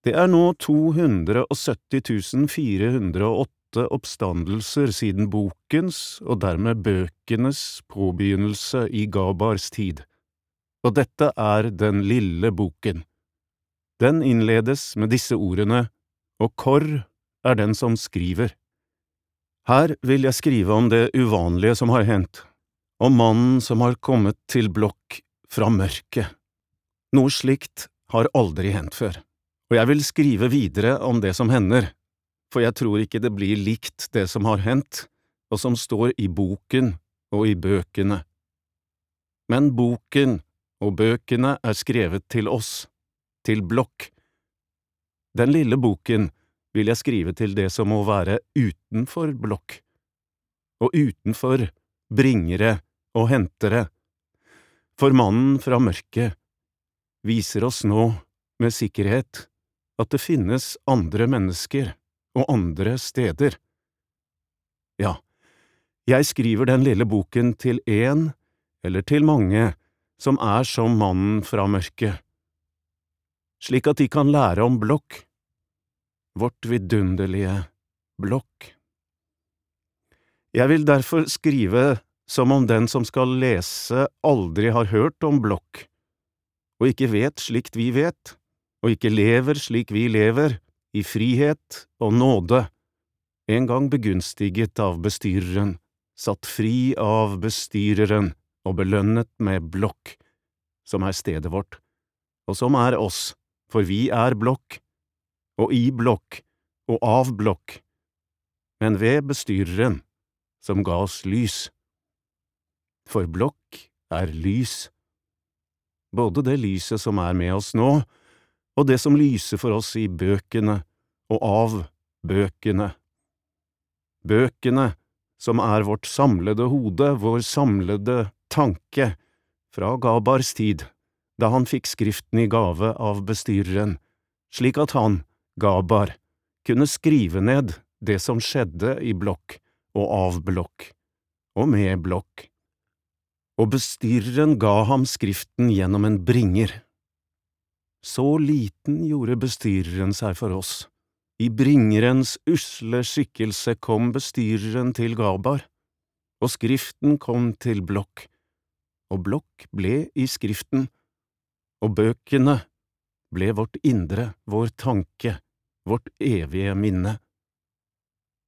Det er nå 270.408 oppstandelser siden bokens, og dermed bøkenes, påbegynnelse i Gabars tid. Og dette er den lille boken. Den innledes med disse ordene, og Kor er den som skriver. Her vil jeg skrive om det uvanlige som har hendt, om mannen som har kommet til blokk fra mørket. Noe slikt har aldri hendt før, og jeg vil skrive videre om det som hender, for jeg tror ikke det blir likt det som har hendt, og som står i boken og i bøkene. Men boken og bøkene er skrevet til oss, til blokk. Den lille boken vil jeg skrive til det som må være utenfor blokk, og utenfor bringere og hentere, for mannen fra mørket viser oss nå med sikkerhet at det finnes andre mennesker og andre steder. Ja, jeg skriver den lille boken til en, eller til mange, som er som mannen fra mørket, slik at de kan lære om blokk, vårt vidunderlige blokk. Jeg vil derfor skrive som om den som skal lese aldri har hørt om blokk, og ikke vet slikt vi vet, og ikke lever slik vi lever, i frihet og nåde, en gang begunstiget av bestyreren, satt fri av bestyreren og belønnet med blokk, som er stedet vårt, og som er oss, for vi er blokk, og i blokk, og av blokk, men ved bestyreren, som ga oss lys. For blokk er lys, både det lyset som er med oss nå, og det som lyser for oss i bøkene og av bøkene. Bøkene, som er vårt samlede hode, vår samlede tanke, fra Gabars tid, da han fikk skriften i gave av bestyreren, slik at han, Gabar, kunne skrive ned det som skjedde i blokk og av blokk, og med blokk. Og bestyreren ga ham skriften gjennom en bringer. Så liten gjorde bestyreren seg for oss. I bringerens usle skikkelse kom bestyreren til Gabar, og skriften kom til blokk, og blokk ble i skriften, og bøkene ble vårt indre, vår tanke, vårt evige minne.